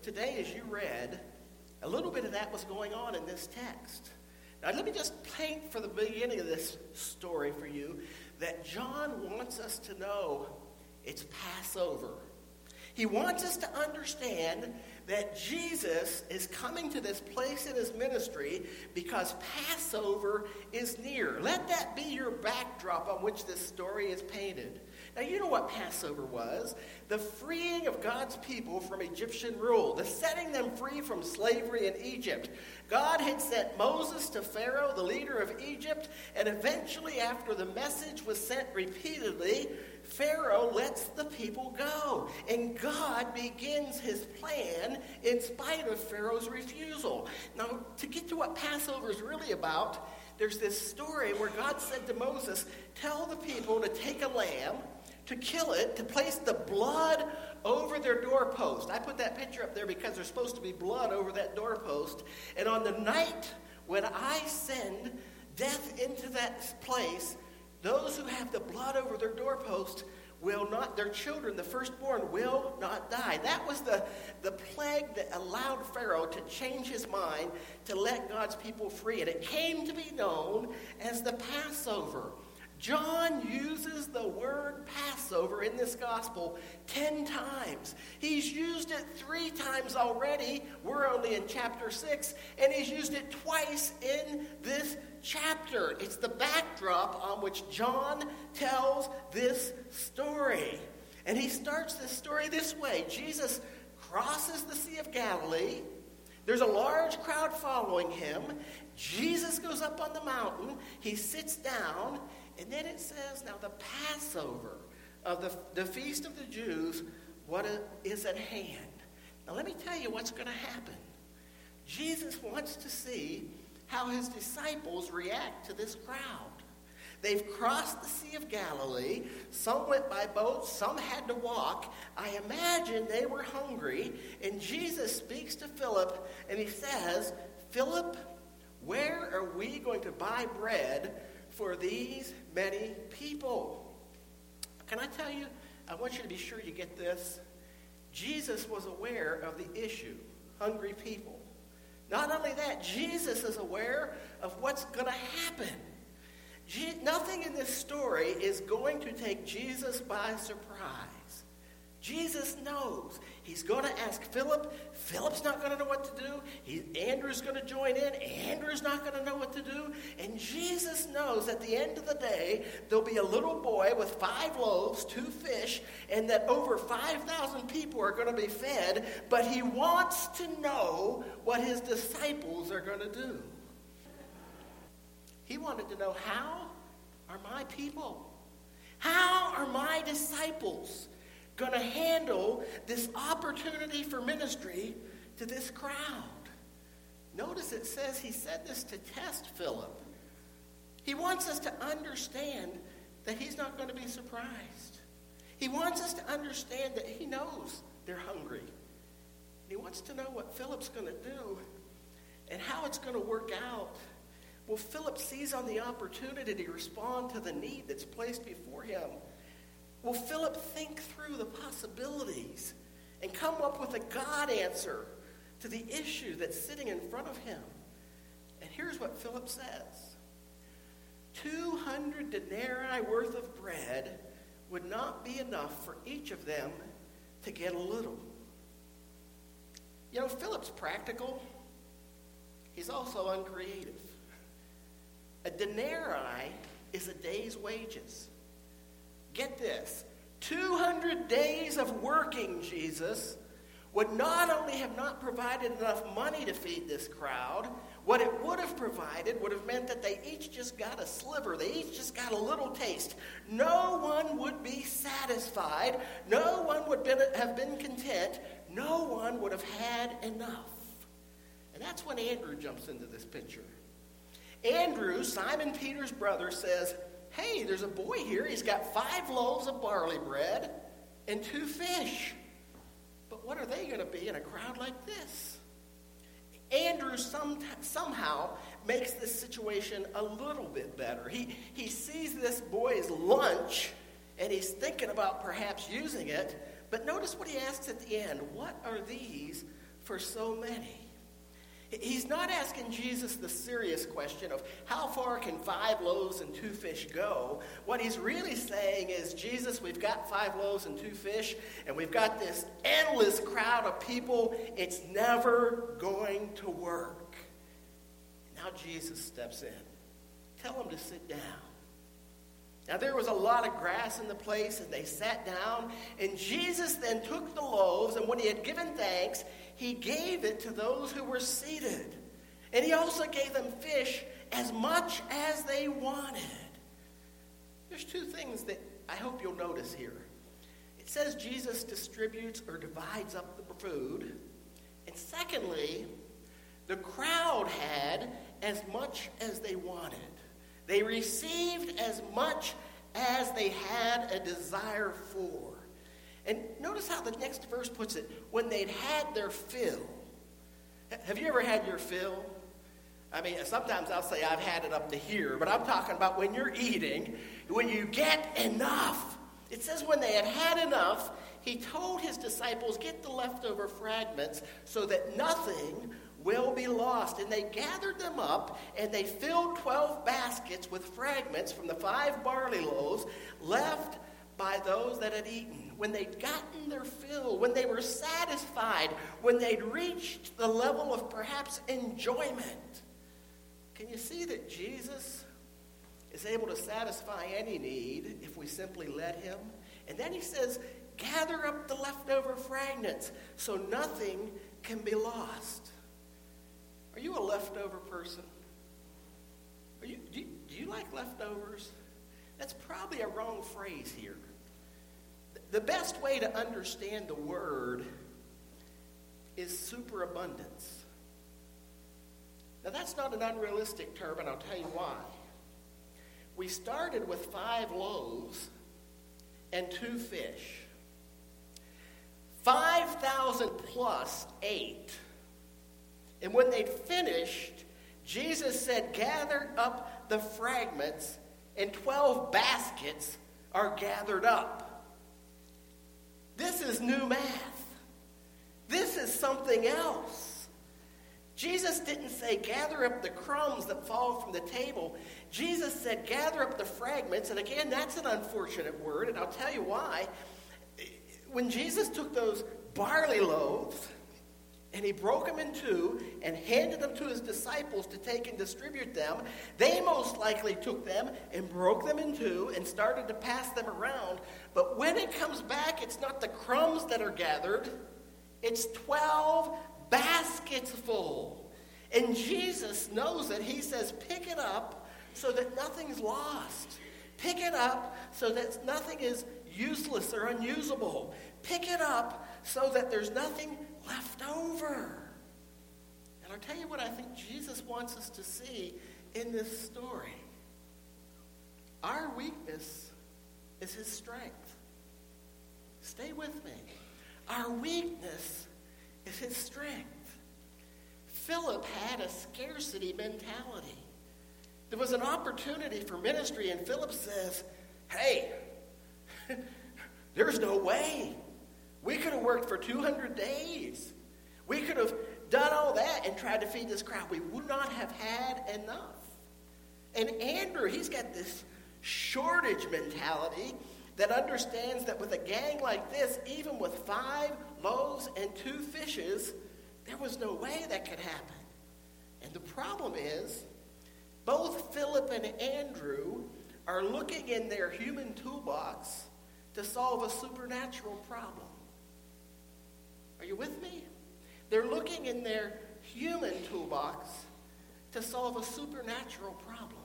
today, as you read, a little bit of that was going on in this text. Now, let me just paint for the beginning of this story for you that John wants us to know it's Passover. He wants us to understand that Jesus is coming to this place in his ministry because Passover is near. Let that be your backdrop on which this story is painted. Now, you know what Passover was. The freeing of God's people from Egyptian rule. The setting them free from slavery in Egypt. God had sent Moses to Pharaoh, the leader of Egypt, and eventually, after the message was sent repeatedly, Pharaoh lets the people go. And God begins his plan in spite of Pharaoh's refusal. Now, to get to what Passover is really about, there's this story where God said to Moses, tell the people to take a lamb, to kill it, to place the blood over their doorpost. I put that picture up there because there's supposed to be blood over that doorpost. And on the night when I send death into that place, those who have the blood over their doorpost will not, their children, the firstborn, will not die. That was the plague that allowed Pharaoh to change his mind to let God's people free. And it came to be known as the Passover. John uses the word Passover in this gospel 10 times. He's used it 3 times already. We're only in chapter 6. And he's used it twice in this chapter. It's the backdrop on which John tells this story. And he starts this story this way. Jesus crosses the Sea of Galilee. There's a large crowd following him. Jesus goes up on the mountain. He sits down. And then it says, now the Passover of the Feast of the Jews, what is at hand. Now let me tell you what's going to happen. Jesus wants to see how his disciples react to this crowd. They've crossed the Sea of Galilee. Some went by boat, some had to walk. I imagine they were hungry. And Jesus speaks to Philip and he says, Philip, where are we going to buy bread for these many people? Can I tell you, I want you to be sure you get this. Jesus was aware of the issue, hungry people. Not only that, Jesus is aware of what's going to happen. Nothing in this story is going to take Jesus by surprise. Jesus knows. He's going to ask Philip. Philip's not going to know what to do. Andrew's going to join in. Andrew's not going to know what to do. And Jesus knows at the end of the day, there'll be a little boy with 5 loaves, 2 fish, and that over 5,000 people are going to be fed. But he wants to know what his disciples are going to do. He wanted to know, how are my people? How are my disciples going to handle this opportunity for ministry to this crowd? Notice it says he said this to test Philip. He wants us to understand that he's not going to be surprised. He wants us to understand that he knows they're hungry. He wants to know what Philip's going to do and how it's going to work out. Well, Philip sees on the opportunity to respond to the need that's placed before him. Will Philip think through the possibilities and come up with a God answer to the issue that's sitting in front of him? And here's what Philip says. 200 denarii worth of bread would not be enough for each of them to get a little. You know, Philip's practical. He's also uncreative. A denarii is a day's wages. Get this, 200 days of working, Jesus, would not only have not provided enough money to feed this crowd, what it would have provided would have meant that they each just got a sliver. They each just got a little taste. No one would be satisfied. No one would have been content. No one would have had enough. And that's when Andrew jumps into this picture. Andrew, Simon Peter's brother, says, hey, there's a boy here. He's got 5 loaves of barley bread and 2 fish. But what are they going to be in a crowd like this? Andrew somehow makes this situation a little bit better. He sees this boy's lunch, and he's thinking about perhaps using it. But notice what he asks at the end. What are these for so many. He's not asking Jesus the serious question of how far can 5 loaves and 2 fish go. What he's really saying is, Jesus, we've got 5 loaves and 2 fish, and we've got this endless crowd of people. It's never going to work. Now Jesus steps in. Tell him to sit down. Now there was a lot of grass in the place, and they sat down, and Jesus then took the loaves, and when he had given thanks, he gave it to those who were seated. And he also gave them fish as much as they wanted. There's 2 things that I hope you'll notice here. It says Jesus distributes or divides up the food. And secondly, the crowd had as much as they wanted. They received as much as they had a desire for. And notice how the next verse puts it, when they'd had their fill. Have you ever had your fill? I mean, sometimes I'll say I've had it up to here, but I'm talking about when you're eating, when you get enough. It says when they had had enough, he told his disciples, get the leftover fragments so that nothing will be lost. And they gathered them up, and they filled 12 baskets with fragments from the 5 barley loaves left by those that had eaten. When they'd gotten their fill, when they were satisfied, when they'd reached the level of perhaps enjoyment. Can you see that Jesus is able to satisfy any need if we simply let him? And then he says, gather up the leftover fragments so nothing can be lost. Are you a leftover person? Do you like leftovers? That's probably a wrong phrase here. The best way to understand the word is superabundance. Now that's not an unrealistic term, and I'll tell you why. We started with 5 loaves and 2 fish. 5,000 plus ate. And when they'd finished, Jesus said, gather up the fragments, and 12 baskets are gathered up. This is new math. This is something else. Jesus didn't say, gather up the crumbs that fall from the table. Jesus said, gather up the fragments. And again, that's an unfortunate word, and I'll tell you why. When Jesus took those barley loaves, and he broke them in 2 and handed them to his disciples to take and distribute them, they most likely took them and broke them in 2 and started to pass them around. But when it comes back, it's not the crumbs that are gathered. It's 12 baskets full. And Jesus knows it. He says, pick it up so that nothing's lost. Pick it up so that nothing is useless or unusable. Pick it up so that there's nothing left over. And I'll tell you what I think Jesus wants us to see in this story. Our weakness is his strength. Stay with me. Our weakness is his strength. Philip had a scarcity mentality. There was an opportunity for ministry, and Philip says, hey, there's no way. We could have worked for 200 days. We could have done all that and tried to feed this crowd. We would not have had enough. And Andrew, he's got this shortage mentality that understands that with a gang like this, even with 5 loaves and 2 fishes, there was no way that could happen. And the problem is, both Philip and Andrew are looking in their human toolbox to solve a supernatural problem. Are you with me? They're looking in their human toolbox to solve a supernatural problem.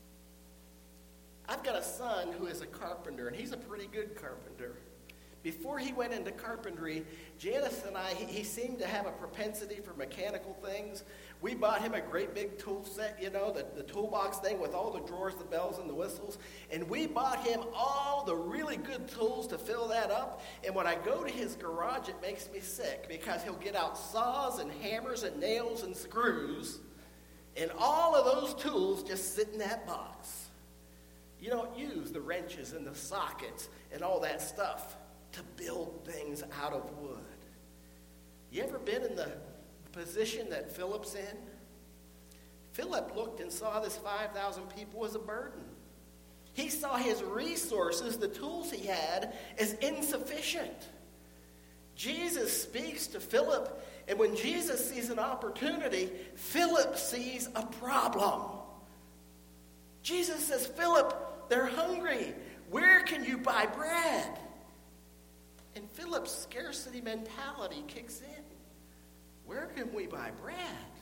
I've got a son who is a carpenter, and he's a pretty good carpenter. Before he went into carpentry, Janice and I, he seemed to have a propensity for mechanical things. We bought him a great big tool set, the toolbox thing with all the drawers, the bells, and the whistles. And we bought him all the really good tools to fill that up. And when I go to his garage, it makes me sick because he'll get out saws and hammers and nails and screws. And all of those tools just sit in that box. You don't use the wrenches and the sockets and all that stuff to build things out of wood. You ever been in the position that Philip's in? Philip looked and saw this 5,000 people as a burden. He saw his resources, the tools he had, as insufficient. Jesus speaks to Philip, and when Jesus sees an opportunity, Philip sees a problem. Jesus says, Philip, they're hungry. Where can you buy bread? And Philip's scarcity mentality kicks in. Where can we buy bread?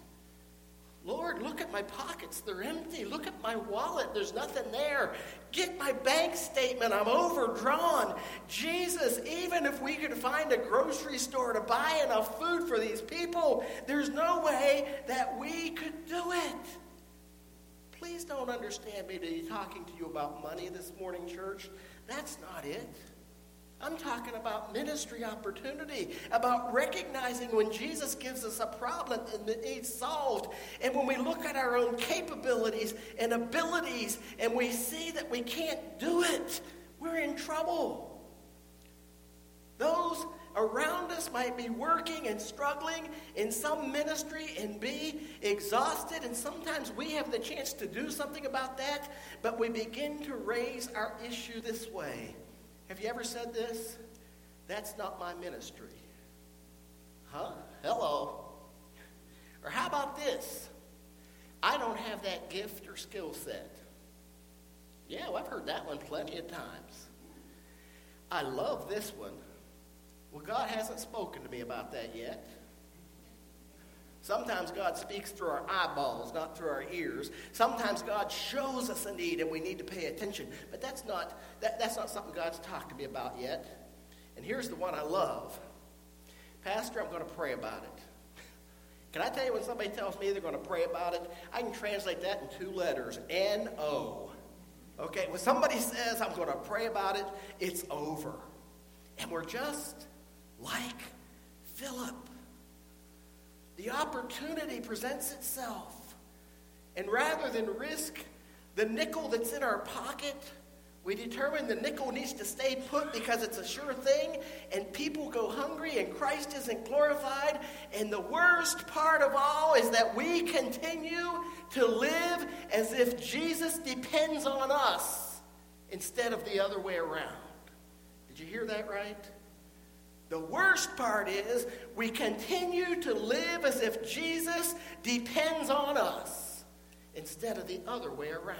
Lord, look at my pockets. They're empty. Look at my wallet. There's nothing there. Get my bank statement. I'm overdrawn. Jesus, even if we could find a grocery store to buy enough food for these people, there's no way that we could do it. Please don't understand me to be talking to you about money this morning, church. That's not it. I'm talking about ministry opportunity, about recognizing when Jesus gives us a problem and it needs solved. And when we look at our own capabilities and abilities and we see that we can't do it, we're in trouble. Those around us might be working and struggling in some ministry and be exhausted, and sometimes we have the chance to do something about that, but we begin to raise our issue this way. Have you ever said this? That's not my ministry. Huh? Hello. Or how about this? I don't have that gift or skill set. Yeah, well, I've heard that one plenty of times. I love this one. Well, God hasn't spoken to me about that yet. Sometimes God speaks through our eyeballs, not through our ears. Sometimes God shows us a need and we need to pay attention. But that's not something God's talked to me about yet. And here's the one I love. Pastor, I'm going to pray about it. Can I tell you when somebody tells me they're going to pray about it? I can translate that in 2 letters. N-O. Okay, when somebody says I'm going to pray about it, it's over. And we're just like Philip. The opportunity presents itself. And rather than risk the nickel that's in our pocket, we determine the nickel needs to stay put because it's a sure thing, and people go hungry and Christ isn't glorified. And the worst part of all is that we continue to live as if Jesus depends on us instead of the other way around. Did you hear that right? The worst part is we continue to live as if Jesus depends on us instead of the other way around.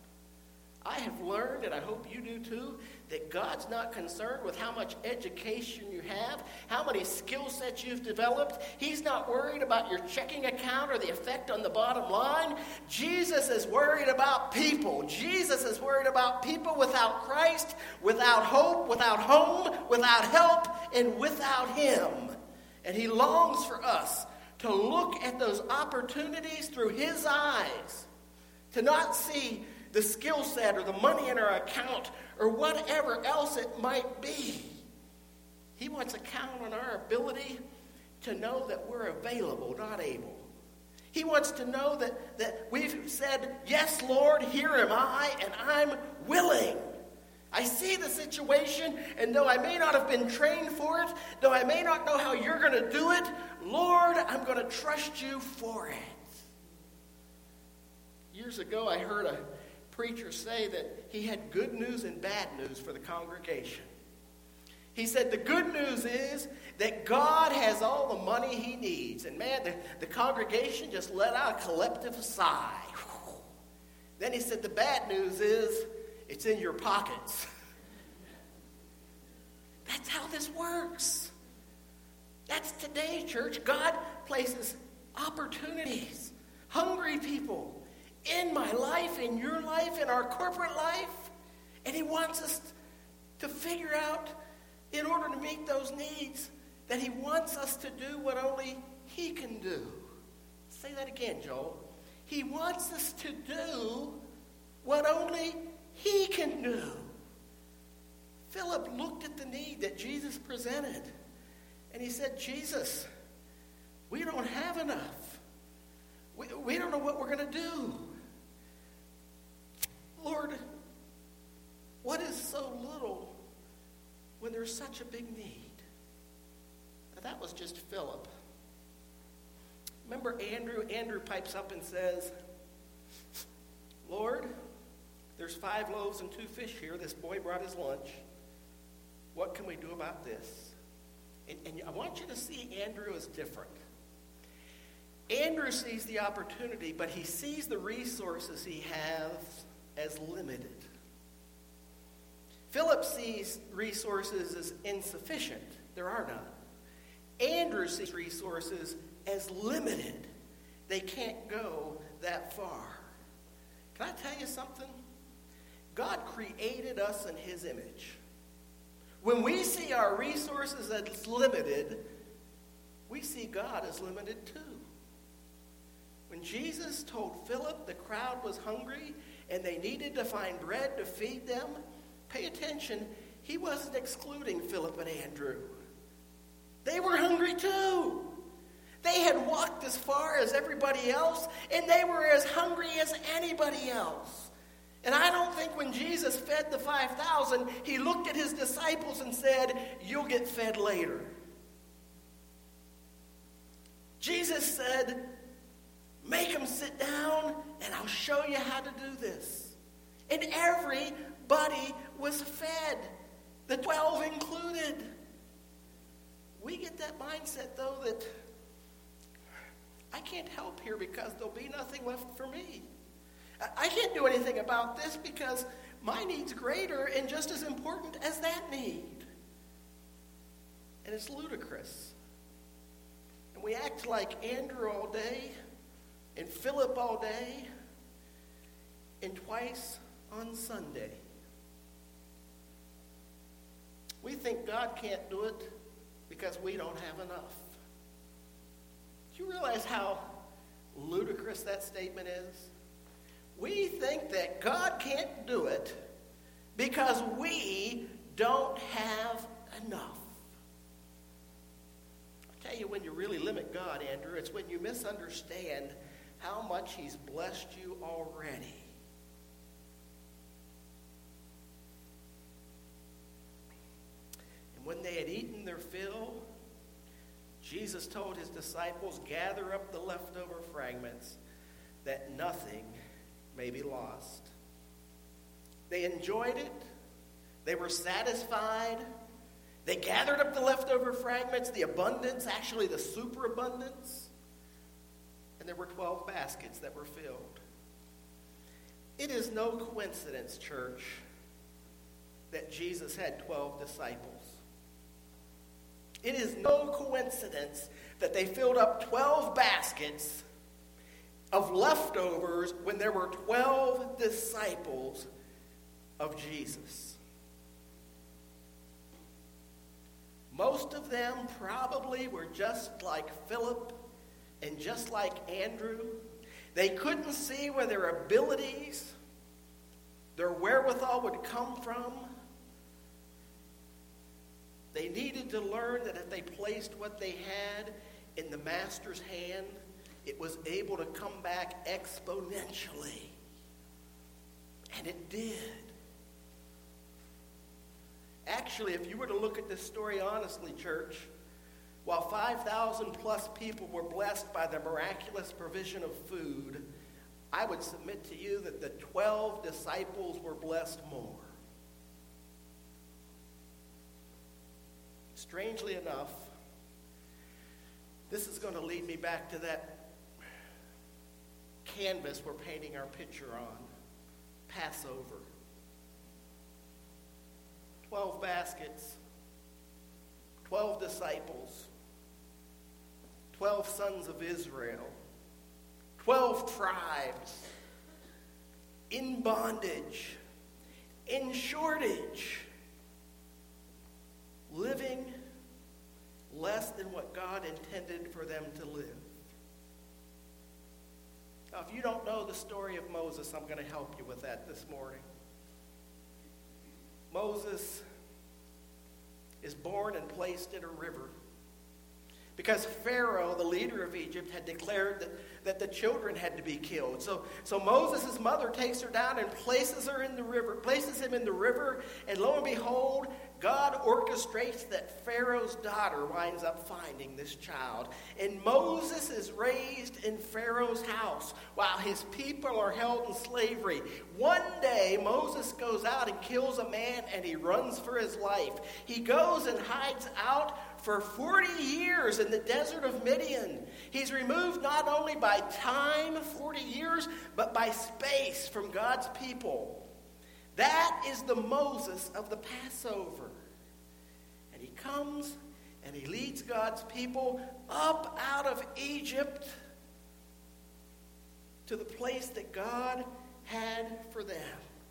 I have learned, and I hope you do too, that God's not concerned with how much education you have, how many skill sets you've developed. He's not worried about your checking account or the effect on the bottom line. Jesus is worried about people. Jesus is worried about people without Christ, without hope, without home, without help, and without Him. And He longs for us to look at those opportunities through His eyes, to not see the skill set or the money in our account or whatever else it might be. He wants to count on our ability to know that we're available, not able. He wants to know that we've said, yes, Lord, here am I, and I'm willing. I see the situation, and though I may not have been trained for it, though I may not know how you're going to do it, Lord, I'm going to trust you for it. Years ago, I heard a preacher say that he had good news and bad news for the congregation. He said the good news is that God has all the money He needs. And man, the congregation just let out a collective sigh. Then he said the bad news is it's in your pockets. That's how this works. That's today, church. God places opportunities, hungry people, in my life, in your life, in our corporate life. And He wants us to figure out, in order to meet those needs, that He wants us to do what only He can do. Say that again, Joel. He wants us to do what only He can do. Philip looked at the need that Jesus presented, and he said, Jesus, we don't have enough. We don't know what we're going to do. Lord, what is so little when there's such a big need? Now, that was just Philip. Remember Andrew? Andrew pipes up and says, Lord, there's 5 loaves and 2 fish here. This boy brought his lunch. What can we do about this? And I want you to see Andrew as different. Andrew sees the opportunity, but he sees the resources he has as limited. Philip sees resources as insufficient. There are none. Andrew sees resources as limited. They can't go that far. Can I tell you something? God created us in his image. When we see our resources as limited, we see God as limited too. When Jesus told Philip the crowd was hungry and they needed to find bread to feed them, pay attention, he wasn't excluding Philip and Andrew. They were hungry too. They had walked as far as everybody else, and they were as hungry as anybody else. And I don't think when Jesus fed the 5,000, he looked at his disciples and said, you'll get fed later. Jesus said, make them sit down, and I'll show you how to do this. And everybody was fed, the 12 included. We get that mindset, though, that I can't help here because there'll be nothing left for me. I can't do anything about this because my need's greater and just as important as that need. And it's ludicrous. And we act like Andrew all day and Philip all day and twice on Sunday. We think God can't do it because we don't have enough. Do you realize how ludicrous that statement is? We think that God can't do it because we don't have enough. I tell you, when you really limit God, Andrew, it's when you misunderstand how much he's blessed you already. And when they had eaten their fill, Jesus told his disciples, gather up the leftover fragments that nothing may be lost. They enjoyed it. They were satisfied. They gathered up the leftover fragments, the abundance, actually the superabundance. And there were 12 baskets that were filled. It is no coincidence, church, that Jesus had 12 disciples. It is no coincidence that they filled up 12 baskets of leftovers when there were 12 disciples of Jesus. Most of them probably were just like Philip and just like Andrew. They couldn't see where their abilities, their wherewithal would come from. They needed to learn that if they placed what they had in the master's hand, it was able to come back exponentially. And it did. Actually, if you were to look at this story honestly, church, while 5,000 plus people were blessed by the miraculous provision of food, I would submit to you that the 12 disciples were blessed more. Strangely enough, this is going to lead me back to that canvas we're painting our picture on, Passover. 12 baskets, 12 disciples, 12 sons of Israel, 12 tribes, in bondage, in shortage, living less than what God intended for them to live. Now, if you don't know the story of Moses, I'm going to help you with that this morning. Moses is born and placed in a river. because Pharaoh, the leader of Egypt, had declared that the children had to be killed. So Moses' mother takes her down and places him in the river, and lo and behold, God orchestrates that Pharaoh's daughter winds up finding this child. And Moses is raised in Pharaoh's house while his people are held in slavery. One day, Moses goes out and kills a man, and he runs for his life. He goes and hides out for 40 years in the desert of Midian. He's removed not only by time, 40 years, but by space from God's people. That is the Moses of the Passover. And he comes and he leads God's people up out of Egypt to the place that God had for them.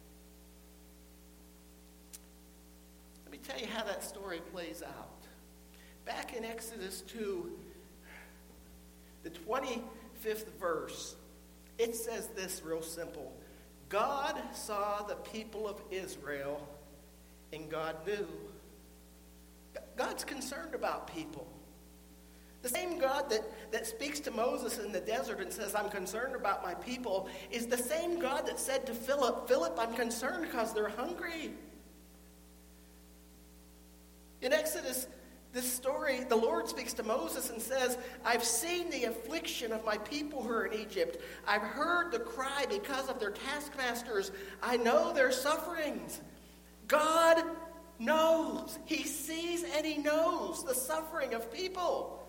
Let me tell you how that story plays out. Back in Exodus 2, the 25th verse, it says this real simple. God saw the people of Israel, and God knew. God's concerned about people. The same God that speaks to Moses in the desert and says, I'm concerned about my people, is the same God that said to Philip, Philip, I'm concerned because they're hungry. In Exodus, this story, the Lord speaks to Moses and says, I've seen the affliction of my people who are in Egypt. I've heard the cry because of their taskmasters. I know their sufferings. God knows. He sees and he knows the suffering of people.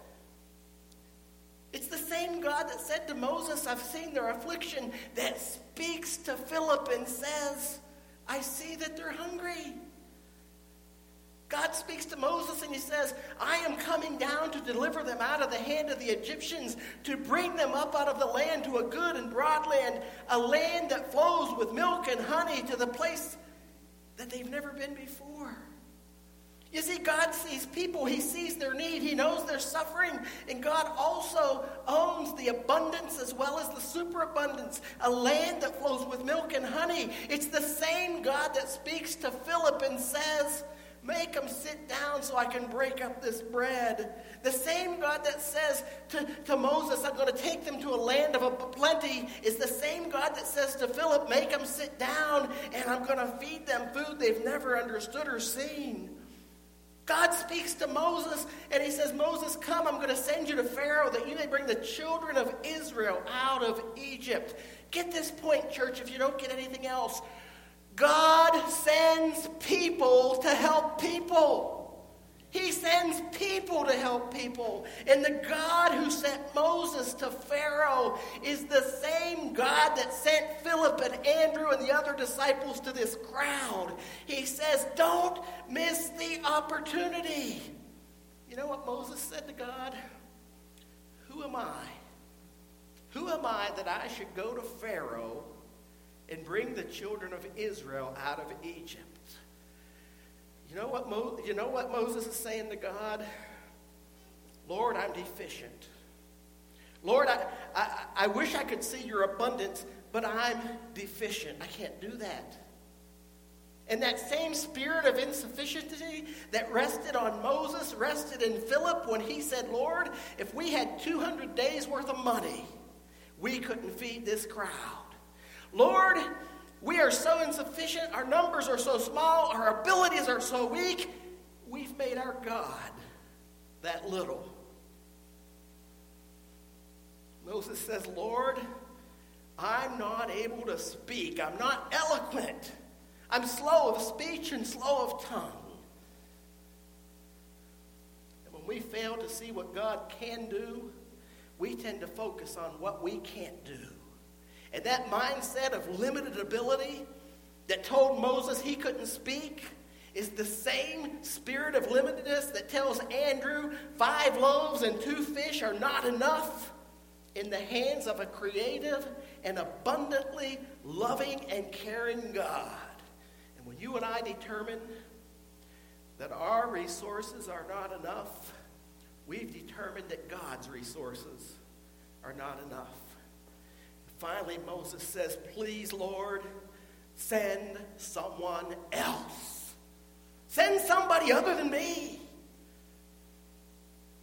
It's the same God that said to Moses, I've seen their affliction, that speaks to Philip and says, I see that they're hungry. God speaks to Moses and he says, I am coming down to deliver them out of the hand of the Egyptians, to bring them up out of the land to a good and broad land, a land that flows with milk and honey, to the place that they've never been before. You see, God sees people. He sees their need. He knows their suffering. And God also owns the abundance as well as the superabundance, a land that flows with milk and honey. It's the same God that speaks to Philip and says, make them sit down so I can break up this bread. The same God that says to Moses, I'm going to take them to a land of plenty, is the same God that says to Philip, make them sit down and I'm going to feed them food they've never understood or seen. God speaks to Moses and he says, Moses, come, I'm going to send you to Pharaoh that you may bring the children of Israel out of Egypt. Get this point, church, if you don't get anything else. God sends people to help people. He sends people to help people. And the God who sent Moses to Pharaoh is the same God that sent Philip and Andrew and the other disciples to this crowd. He says, don't miss the opportunity. You know what Moses said to God? Who am I? Who am I that I should go to Pharaoh and bring the children of Israel out of Egypt? You know what Moses is saying to God? Lord, I'm deficient. Lord, I wish I could see your abundance, but I'm deficient. I can't do that. And that same spirit of insufficiency that rested on Moses rested in Philip when he said, Lord, if we had 200 days worth of money, we couldn't feed this crowd. Lord, we are so insufficient, our numbers are so small, our abilities are so weak, we've made our God that little. Moses says, Lord, I'm not able to speak. I'm not eloquent. I'm slow of speech and slow of tongue. And when we fail to see what God can do, we tend to focus on what we can't do. And that mindset of limited ability that told Moses he couldn't speak is the same spirit of limitedness that tells Andrew 5 loaves and 2 fish are not enough in the hands of a creative and abundantly loving and caring God. And when you and I determine that our resources are not enough, we've determined that God's resources are not enough. Finally, Moses says, please, Lord, send someone else. Send somebody other than me. And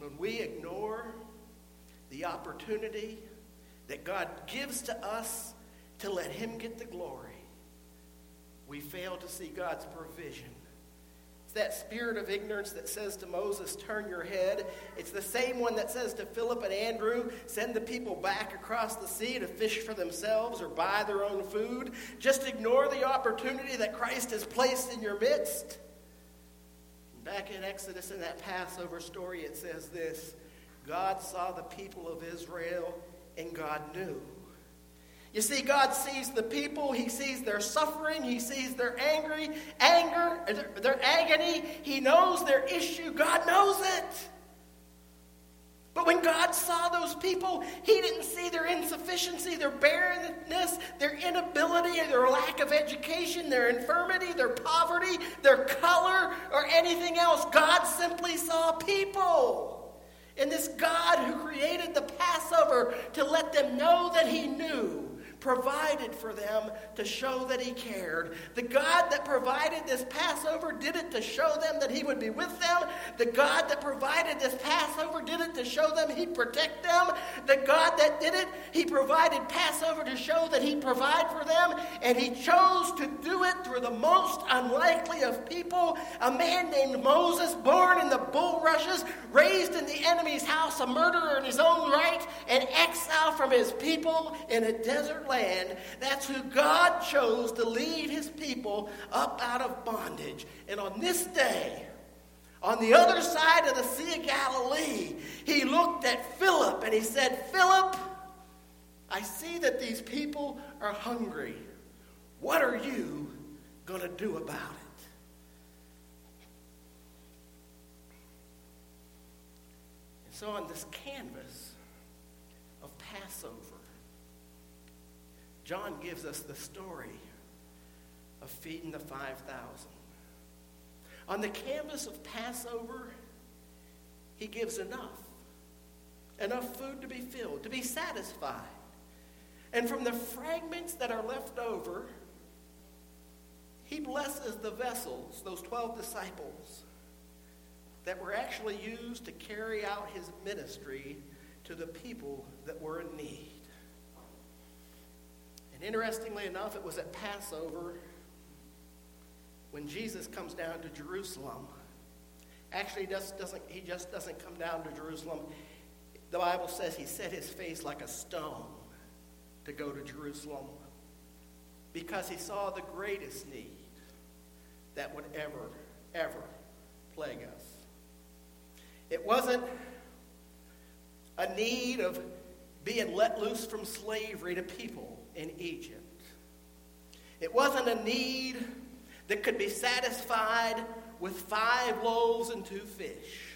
when we ignore the opportunity that God gives to us to let him get the glory, we fail to see God's provision. It's that spirit of ignorance that says to Moses, turn your head. It's the same one that says to Philip and Andrew, send the people back across the sea to fish for themselves or buy their own food. Just ignore the opportunity that Christ has placed in your midst. Back in Exodus, in that Passover story, it says this: God saw the people of Israel, and God knew. You see, God sees the people. He sees their suffering. He sees their anger, their agony. He knows their issue. God knows it. But when God saw those people, he didn't see their insufficiency, their barrenness, their inability, their lack of education, their infirmity, their poverty, their color, or anything else. God simply saw people. And this God who created the Passover to let them know that he knew, provided for them to show that he cared. The God that provided this Passover did it to show them that he would be with them. The God that provided this Passover did it to show them he'd protect them. The God that did it, he provided Passover to show that he'd provide for them. And he chose to do it through the most unlikely of people, a man named Moses, born in the bulrushes, raised in the enemy's house, a murderer in his own right, and exiled from his people in a desert land. That's who God chose to lead his people up out of bondage. And on this day, on the other side of the Sea of Galilee, he looked at Philip and he said, Philip, I see that these people are hungry. What are you going to do about it? And so on this canvas of Passover, John gives us the story of feeding the 5,000. On the canvas of Passover, he gives enough food to be filled, to be satisfied. And from the fragments that are left over, he blesses the vessels, those 12 disciples, that were actually used to carry out his ministry to the people that were in need. And interestingly enough, it was at Passover when Jesus comes down to Jerusalem. Actually, he just doesn't come down to Jerusalem. The Bible says he set his face like a stone to go to Jerusalem because he saw the greatest need that would ever plague us. It wasn't a need of being let loose from slavery to people in Egypt. It wasn't a need that could be satisfied with 5 loaves and 2 fish.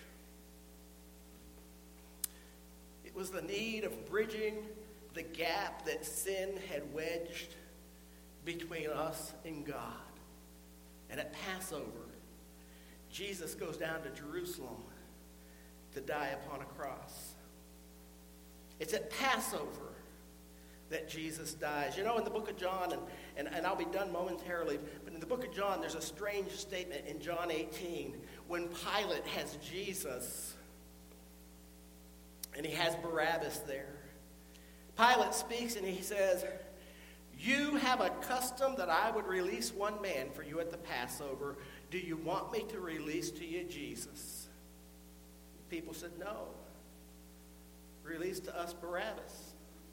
It was the need of bridging the gap that sin had wedged between us and God. And at Passover, Jesus goes down to Jerusalem to die upon a cross. It's at Passover that Jesus dies. You know, in the book of John, and I'll be done momentarily, but in the book of John, there's a strange statement in John 18 when Pilate has Jesus and he has Barabbas there. Pilate speaks and he says, "You have a custom that I would release one man for you at the Passover. Do you want me to release to you Jesus?" People said, "No. Release to us Barabbas."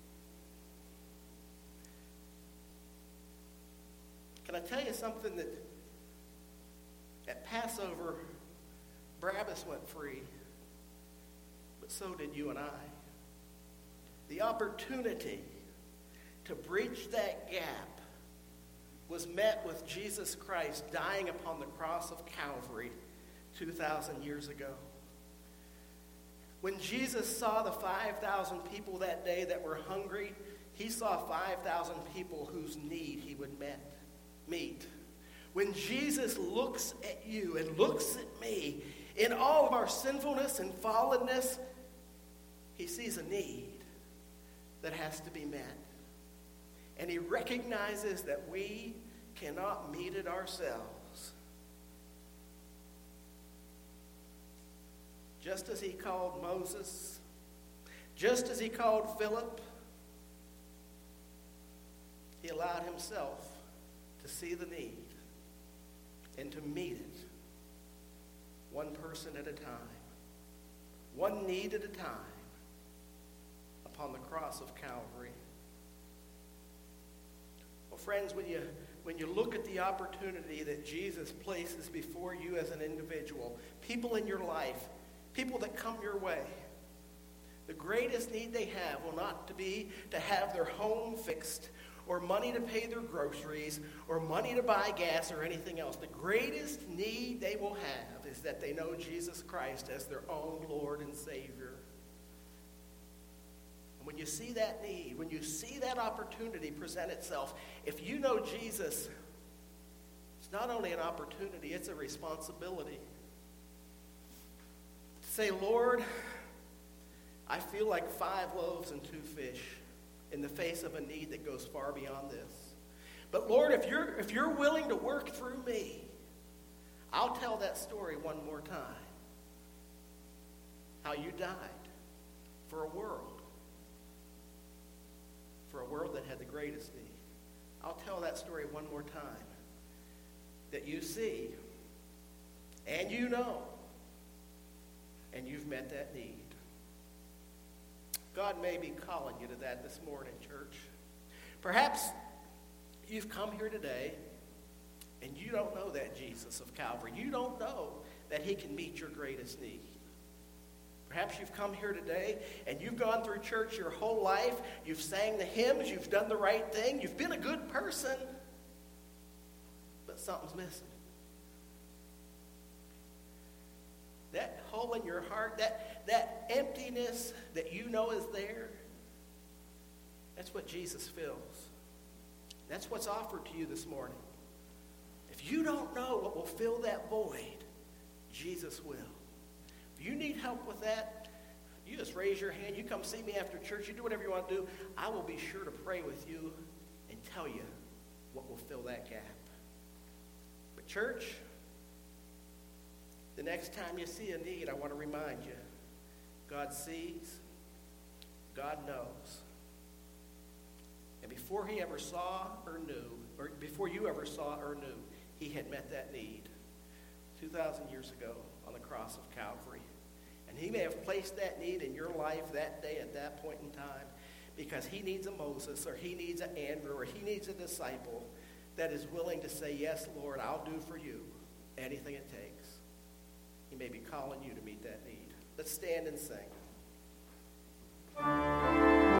Can I tell you something that at Passover, Barabbas went free, but so did you and I. The opportunity to bridge that gap was met with Jesus Christ dying upon the cross of Calvary 2,000 years ago. When Jesus saw the 5,000 people that day that were hungry, he saw 5,000 people whose need he would meet. When Jesus looks at you and looks at me, in all of our sinfulness and fallenness, he sees a need that has to be met. And he recognizes that we cannot meet it ourselves. just as he called Moses, just as he called Philip, he allowed himself to see the need and to meet it one person at a time, one need at a time upon the cross of Calvary. Well, friends, when you look at the opportunity that Jesus places before you as an individual, people in your life, people that come your way, the greatest need they have will not be to have their home fixed or money to pay their groceries or money to buy gas or anything else. The greatest need they will have is that they know Jesus Christ as their own Lord and Savior. And when you see that need, when you see that opportunity present itself, if you know Jesus, it's not only an opportunity, it's a responsibility. To say, Lord, I feel like 5 loaves and 2 fish in the face of a need that goes far beyond this. But Lord, if you're willing to work through me, I'll tell that story one more time. How you died for a world that had the greatest need. I'll tell that story one more time. That you see, and you know, and you've met that need. God may be calling you to that this morning, church. Perhaps you've come here today and you don't know that Jesus of Calvary. You don't know that he can meet your greatest need. Perhaps you've come here today and you've gone through church your whole life. You've sang the hymns. You've done the right thing. You've been a good person. But something's missing. That hole in your heart, that emptiness that you know is there, that's what Jesus fills. That's what's offered to you this morning. If you don't know what will fill that void, Jesus will. If you need help with that, you just raise your hand. You come see me after church. You do whatever you want to do. I will be sure to pray with you and tell you what will fill that gap. But church, the next time you see a need, I want to remind you, God sees, God knows. And before he ever saw or knew, or before you ever saw or knew, he had met that need 2,000 years ago on the cross of Calvary. And he may have placed that need in your life that day at that point in time because he needs a Moses or he needs an Andrew or he needs a disciple that is willing to say, yes, Lord, I'll do for you anything it takes. He may be calling you to meet that need. Let's stand and sing.